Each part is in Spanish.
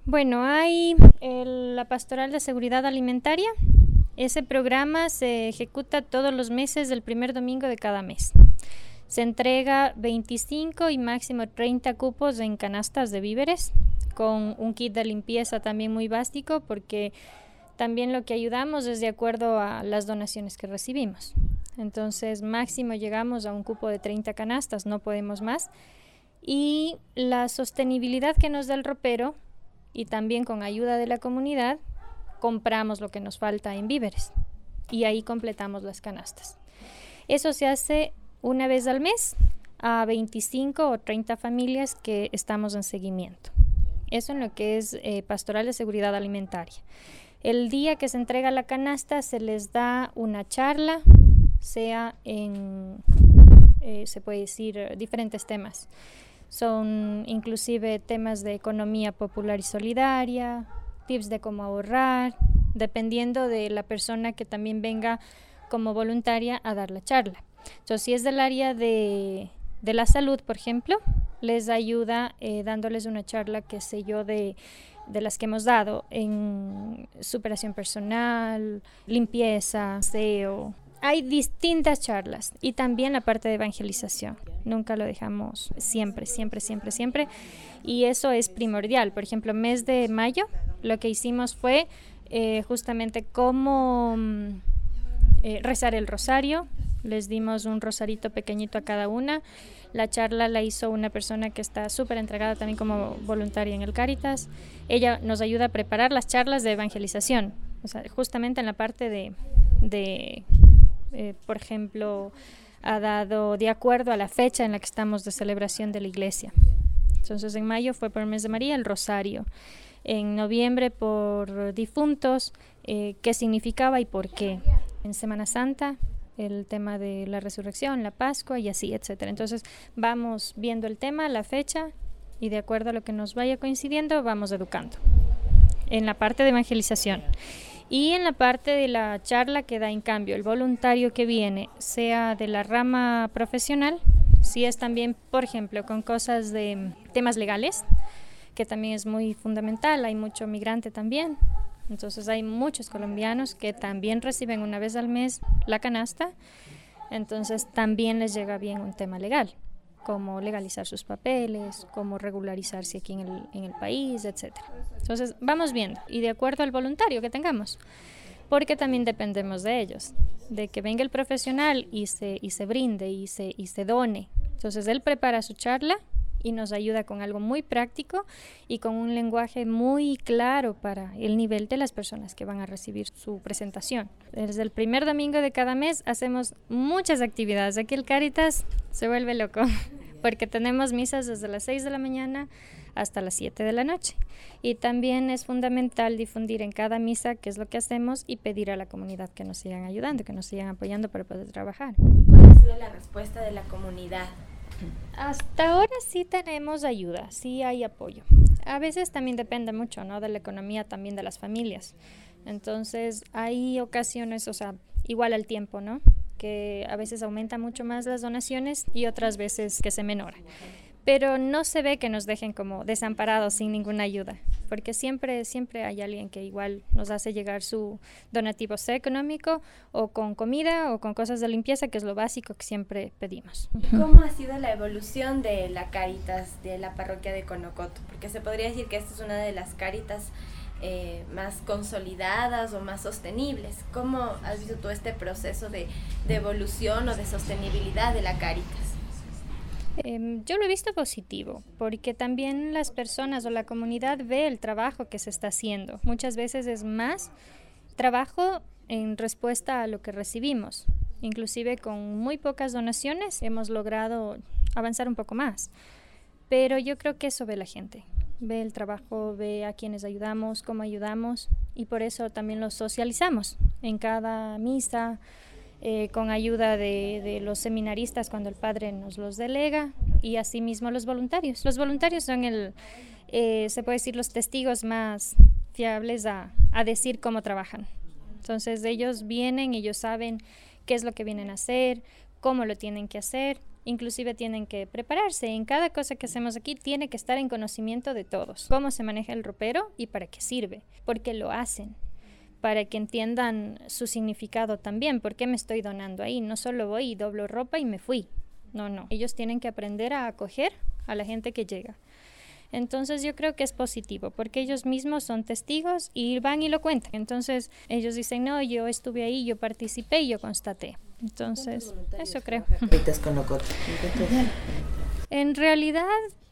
Bueno, hay la Pastoral de Seguridad Alimentaria. Ese programa se ejecuta todos los meses del primer domingo de cada mes. Se entrega 25 y máximo 30 cupos en canastas de víveres, con un kit de limpieza también muy básico, porque también lo que ayudamos es de acuerdo a las donaciones que recibimos. Entonces, máximo llegamos a un cupo de 30 canastas, no podemos más. Y la sostenibilidad que nos da el ropero, y también con ayuda de la comunidad, compramos lo que nos falta en víveres y ahí completamos las canastas. Eso se hace una vez al mes a 25 o 30 familias que estamos en seguimiento. Eso en lo que es Pastoral de Seguridad Alimentaria. El día que se entrega la canasta se les da una charla, sea en, se puede decir, diferentes temas. Son inclusive temas de economía popular y solidaria, tips de cómo ahorrar, dependiendo de la persona que también venga como voluntaria a dar la charla. Entonces, si es del área de la salud, por ejemplo, les ayuda dándoles una charla, qué sé yo, de las que hemos dado en superación personal, limpieza, aseo. Hay distintas charlas y también la parte de evangelización. Nunca lo dejamos, siempre. Y eso es primordial. Por ejemplo, mes de mayo, lo que hicimos fue justamente cómo rezar el rosario. Les dimos un rosarito pequeñito a cada una. La charla la hizo una persona que está súper entregada también como voluntaria en el Cáritas. Ella nos ayuda a preparar las charlas de evangelización. O sea, justamente en la parte de por ejemplo, ha dado de acuerdo a la fecha en la que estamos de celebración de la iglesia. Entonces, en mayo fue por el mes de María el rosario. En noviembre por difuntos, qué significaba y por qué. En Semana Santa, el tema de la resurrección, la Pascua y así, etcétera. Entonces, vamos viendo el tema, la fecha, y de acuerdo a lo que nos vaya coincidiendo, vamos educando. En la parte de evangelización. Y en la parte de la charla que da en cambio el voluntario que viene, sea de la rama profesional, si es también, por ejemplo, con cosas de temas legales, que también es muy fundamental, hay mucho migrante también, entonces hay muchos colombianos que también reciben una vez al mes la canasta, entonces también les llega bien un tema legal, cómo legalizar sus papeles, cómo regularizarse aquí en el país, etc. Entonces vamos viendo y de acuerdo al voluntario que tengamos, porque también dependemos de ellos, de que venga el profesional y se brinde y se done. Entonces él prepara su charla y nos ayuda con algo muy práctico y con un lenguaje muy claro para el nivel de las personas que van a recibir su presentación. Desde el primer domingo de cada mes hacemos muchas actividades. Aquí el Cáritas se vuelve loco porque tenemos misas desde las 6 de la mañana hasta las 7 de la noche. Y también es fundamental difundir en cada misa qué es lo que hacemos y pedir a la comunidad que nos sigan ayudando, que nos sigan apoyando para poder trabajar. ¿Y cuál ha sido la respuesta de la comunidad? Hasta ahora sí tenemos ayuda, sí hay apoyo. A veces también depende mucho, ¿no?, de la economía también de las familias. Entonces hay ocasiones, o sea, igual al tiempo, ¿no?, que a veces aumenta mucho más las donaciones y otras veces que se menora. Pero no se ve que nos dejen como desamparados sin ninguna ayuda, porque siempre hay alguien que igual nos hace llegar su donativo, sea económico o con comida o con cosas de limpieza, que es lo básico que siempre pedimos. ¿Cómo ha sido la evolución de la Cáritas de la parroquia de Conocoto? Porque se podría decir que esta es una de las Cáritas más consolidadas o más sostenibles. ¿Cómo has visto todo este proceso de evolución o de sostenibilidad de la Cáritas? Yo lo he visto positivo, porque también las personas o la comunidad ve el trabajo que se está haciendo. Muchas veces es más trabajo en respuesta a lo que recibimos. Inclusive con muy pocas donaciones hemos logrado avanzar un poco más. Pero yo creo que eso ve la gente. Ve el trabajo, ve a quienes ayudamos, cómo ayudamos, y por eso también los socializamos en cada misa, con ayuda de los seminaristas cuando el padre nos los delega, y asimismo los voluntarios. Los voluntarios son se puede decir, los testigos más fiables a decir cómo trabajan. Entonces ellos vienen, ellos saben qué es lo que vienen a hacer, cómo lo tienen que hacer. inclusive tienen que prepararse. En cada cosa que hacemos aquí tiene que estar en conocimiento de todos. Cómo se maneja el ropero y para qué sirve, por qué lo hacen, para que entiendan su significado también. ¿Por qué me estoy donando ahí? No solo voy y doblo ropa y me fui. No. Ellos tienen que aprender a acoger a la gente que llega. Entonces yo creo que es positivo porque ellos mismos son testigos y van y lo cuentan. Entonces ellos dicen, no, yo estuve ahí, yo participé y yo constaté. Entonces, eso creo. En realidad,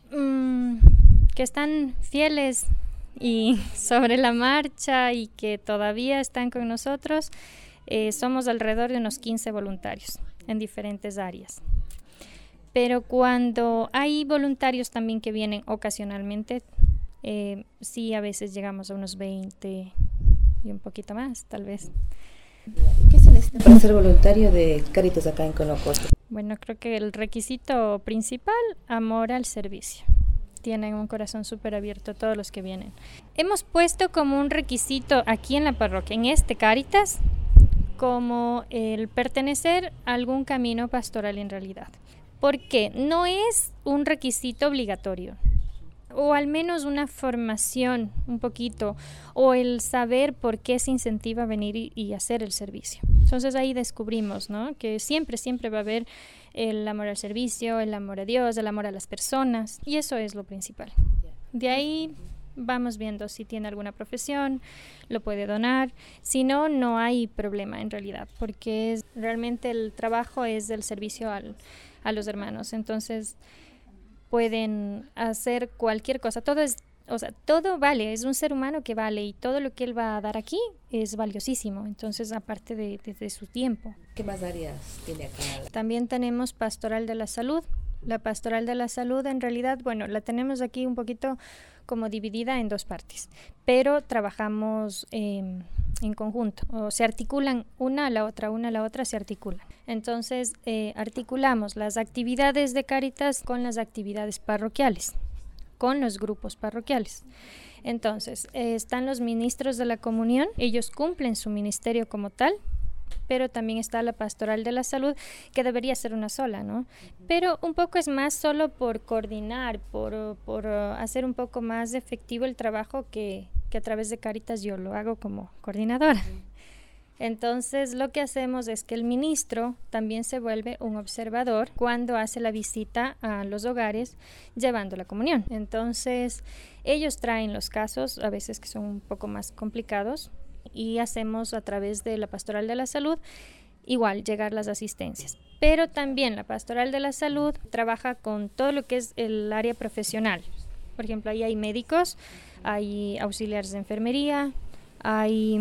que están fieles y sobre la marcha y que todavía están con nosotros, somos alrededor de unos 15 voluntarios en diferentes áreas. Pero cuando hay voluntarios también que vienen ocasionalmente, sí, a veces llegamos a unos 20 y un poquito más, tal vez. ¿Qué se necesita para ser voluntario de Cáritas acá en Conocoto? Bueno, creo que el requisito principal, amor al servicio. Tienen un corazón súper abierto todos los que vienen. Hemos puesto como un requisito aquí en la parroquia, en este Cáritas, como el pertenecer a algún camino pastoral en realidad. Porque no es un requisito obligatorio, o al menos una formación un poquito, o el saber por qué se incentiva a venir y hacer el servicio. Entonces ahí descubrimos, ¿no?, que siempre va a haber el amor al servicio, el amor a Dios, el amor a las personas, y eso es lo principal. De ahí vamos viendo si tiene alguna profesión, lo puede donar. Si no, no hay problema en realidad, porque realmente el trabajo es del servicio a los hermanos. Entonces pueden hacer cualquier cosa. Todo vale, es un ser humano que vale, y todo lo que él va a dar aquí es valiosísimo. Entonces, aparte de su tiempo. ¿Qué más áreas tiene acá? También tenemos Pastoral de la Salud. La Pastoral de la Salud, en realidad, bueno, la tenemos aquí un poquito como dividida en dos partes, pero trabajamos en conjunto, o se articulan una a la otra se articulan. Entonces, articulamos las actividades de Cáritas con las actividades parroquiales, con los grupos parroquiales. Entonces, están los ministros de la comunión, ellos cumplen su ministerio como tal, pero también está la Pastoral de la Salud, que debería ser una sola, ¿no? Pero un poco es más solo por coordinar, por hacer un poco más efectivo el trabajo que a través de Cáritas yo lo hago como coordinadora. Entonces, lo que hacemos es que el ministro también se vuelve un observador cuando hace la visita a los hogares llevando la comunión. Entonces, ellos traen los casos, a veces que son un poco más complicados, y hacemos a través de la Pastoral de la Salud igual llegar las asistencias. Pero también la Pastoral de la Salud trabaja con todo lo que es el área profesional. Por ejemplo, ahí hay médicos, hay auxiliares de enfermería, hay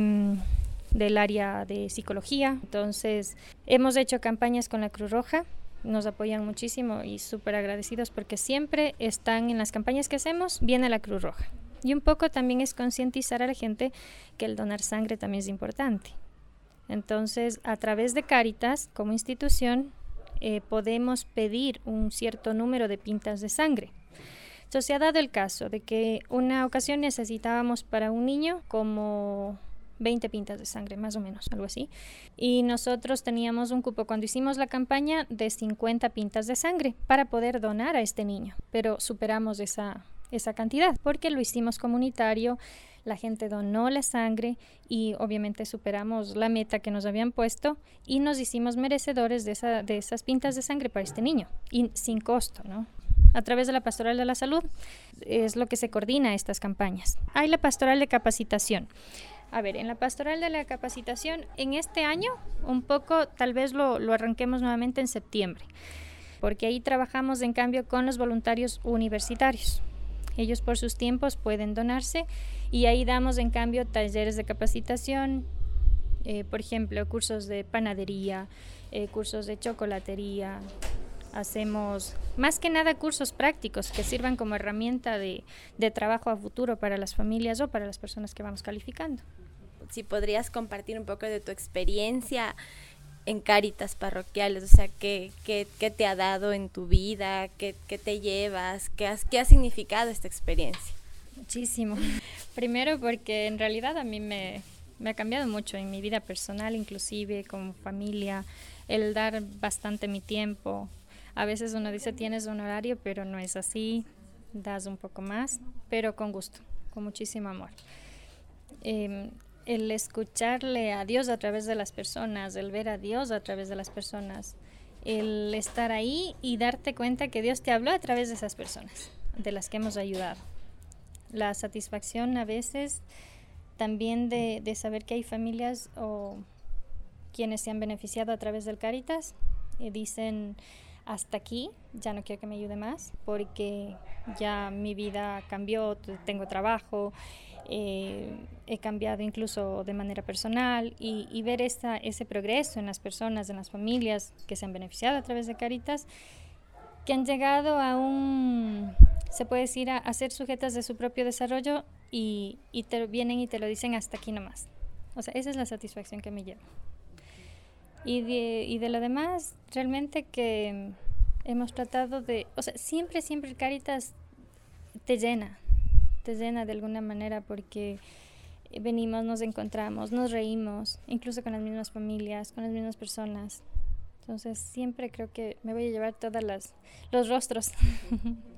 del área de psicología. Entonces, hemos hecho campañas con la Cruz Roja, nos apoyan muchísimo y súper agradecidos porque siempre están en las campañas que hacemos, viene la Cruz Roja. Y un poco también es concientizar a la gente que el donar sangre también es importante. Entonces, a través de Cáritas, como institución, podemos pedir un cierto número de pintas de sangre. Entonces, se ha dado el caso de que una ocasión necesitábamos para un niño como 20 pintas de sangre, más o menos, algo así. Y nosotros teníamos un cupo cuando hicimos la campaña de 50 pintas de sangre para poder donar a este niño, pero superamos esa cantidad porque lo hicimos comunitario, la gente donó la sangre y obviamente superamos la meta que nos habían puesto y nos hicimos merecedores de esas pintas de sangre para este niño y sin costo, ¿no? A través de la Pastoral de la Salud es lo que se coordina estas campañas. Hay la Pastoral de Capacitación. A ver, en la Pastoral de la Capacitación, en este año, un poco, tal vez lo arranquemos nuevamente en septiembre, porque ahí trabajamos en cambio con los voluntarios universitarios. Ellos por sus tiempos pueden donarse y ahí damos en cambio talleres de capacitación, por ejemplo, cursos de panadería, cursos de chocolatería. Hacemos más que nada cursos prácticos que sirvan como herramienta de trabajo a futuro para las familias o para las personas que vamos calificando. Si podrías compartir un poco de tu experiencia en Cáritas parroquiales, o sea, ¿qué te ha dado en tu vida? ¿Qué te llevas? ¿Qué ha significado esta experiencia? Muchísimo. Primero porque en realidad a mí me ha cambiado mucho en mi vida personal, inclusive como familia, el dar bastante mi tiempo A veces uno dice tienes un horario, pero no es así, das un poco más, pero con gusto, con muchísimo amor. El escucharle a Dios a través de las personas, el ver a Dios a través de las personas, el estar ahí y darte cuenta que Dios te habló a través de esas personas, de las que hemos ayudado. La satisfacción a veces también de saber que hay familias o quienes se han beneficiado a través del Cáritas y dicen hasta aquí, ya no quiero que me ayude más porque ya mi vida cambió, tengo trabajo, he cambiado incluso de manera personal y ver ese progreso en las personas, en las familias que se han beneficiado a través de Cáritas, que han llegado a se puede decir, a ser sujetas de su propio desarrollo y vienen y te lo dicen hasta aquí nomás. O sea, esa es la satisfacción que me llevo. Y de lo demás, realmente que hemos tratado o sea, siempre el Cáritas te llena de alguna manera porque venimos, nos encontramos, nos reímos, incluso con las mismas familias, con las mismas personas. Entonces siempre creo que me voy a llevar todos los rostros.